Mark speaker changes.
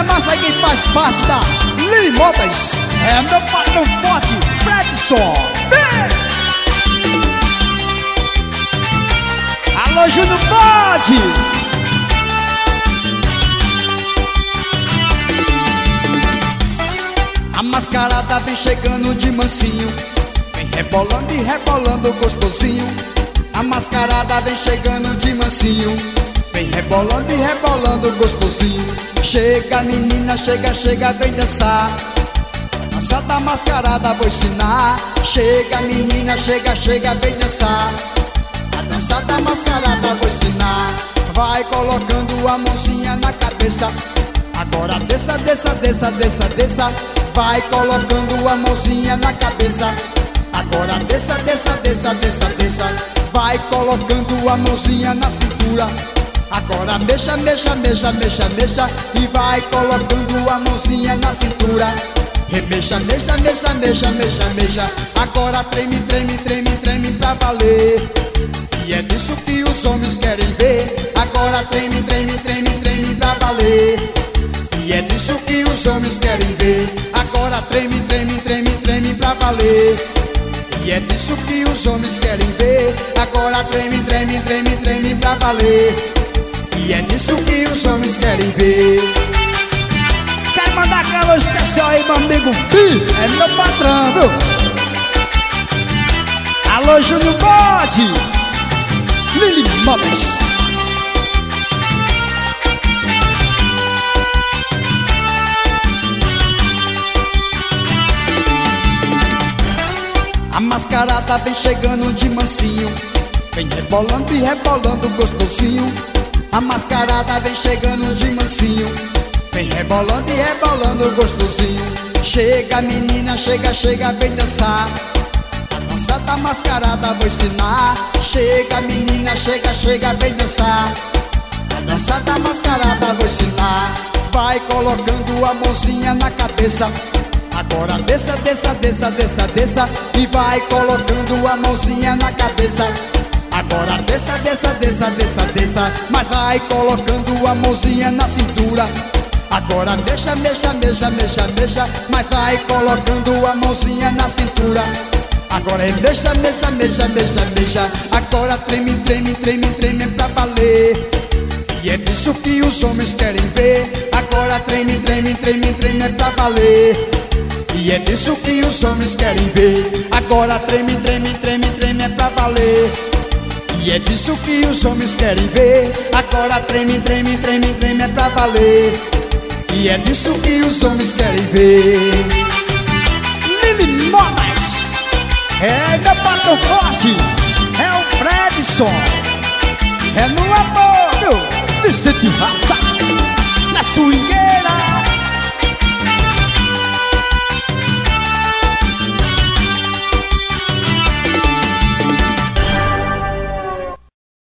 Speaker 1: massa aí quem faz parte da Lili Modas. É meu patrão forte, Fredson. Alô, Júnior Bode. A mascarada vem chegando de mansinho, vem rebolando e rebolando gostosinho. A mascarada vem chegando de mansinho, vem rebolando e rebolando gostosinho. Chega menina, chega, chega, vem dançar. Dança da mascarada vou ensinar. Chega menina, chega, chega, vem dançar. A dança da mascarada vou ensinar. Vai colocando a mãozinha na cabeça. Agora desça, desça, desça, desça, desça. Vai colocando a mãozinha na cabeça. Agora desça, desça, desça, desça, desça. Vai colocando a mãozinha na cintura. Agora mexa, mexa, mexa, mexa, mexa. E vai colocando a mãozinha na cintura. Remexa, mexa, mexa, mexa, mexa, mexa. Agora treme, treme, treme, treme pra valer. E é disso que os homens querem ver. Agora treme, treme, treme, treme pra valer. E é disso que os homens querem ver. Agora treme, treme, treme, treme pra valer. E é disso que os homens querem ver. Agora treme, treme, treme, treme pra valer. E é disso que os homens querem ver. Quero mandar aquela especial aí, meu amigo Pi. É meu patrão, viu? Alô, Júnior Bode. Lili Modas. A mascarada vem chegando de mansinho, vem rebolando e rebolando gostosinho. A mascarada vem chegando de mansinho, vem rebolando e rebolando gostosinho. Chega menina, chega, chega, vem dançar. A dança da mascarada vou ensinar. Chega menina, chega, chega, vem dançar. A dança da mascarada vou ensinar. Vai colocando a mãozinha na cabeça. Agora desça, desça, desça, desça, desça. E vai colocando a mãozinha na cabeça. Agora desça, desça, desça, desça, desça. Mas vai colocando a mãozinha na cintura. Agora mexa, mexa, mexa, mexa, mexa. Mas vai colocando a mãozinha na cintura. Agora mexa, mexa, mexa, mexa, mexa. Agora treme, treme, treme, treme pra valer. E é disso que os homens querem ver. Agora treme, treme, treme, treme pra valer. E é disso que os homens querem ver. Agora treme, treme, treme, treme pra valer. E é disso que os homens querem ver. Agora treme, treme, treme, treme pra valer. E é disso que os homens querem ver. Lili Modas. É meu patrão forte. É o Fredson. É no amor, meu Vicente Rasta. Na swing.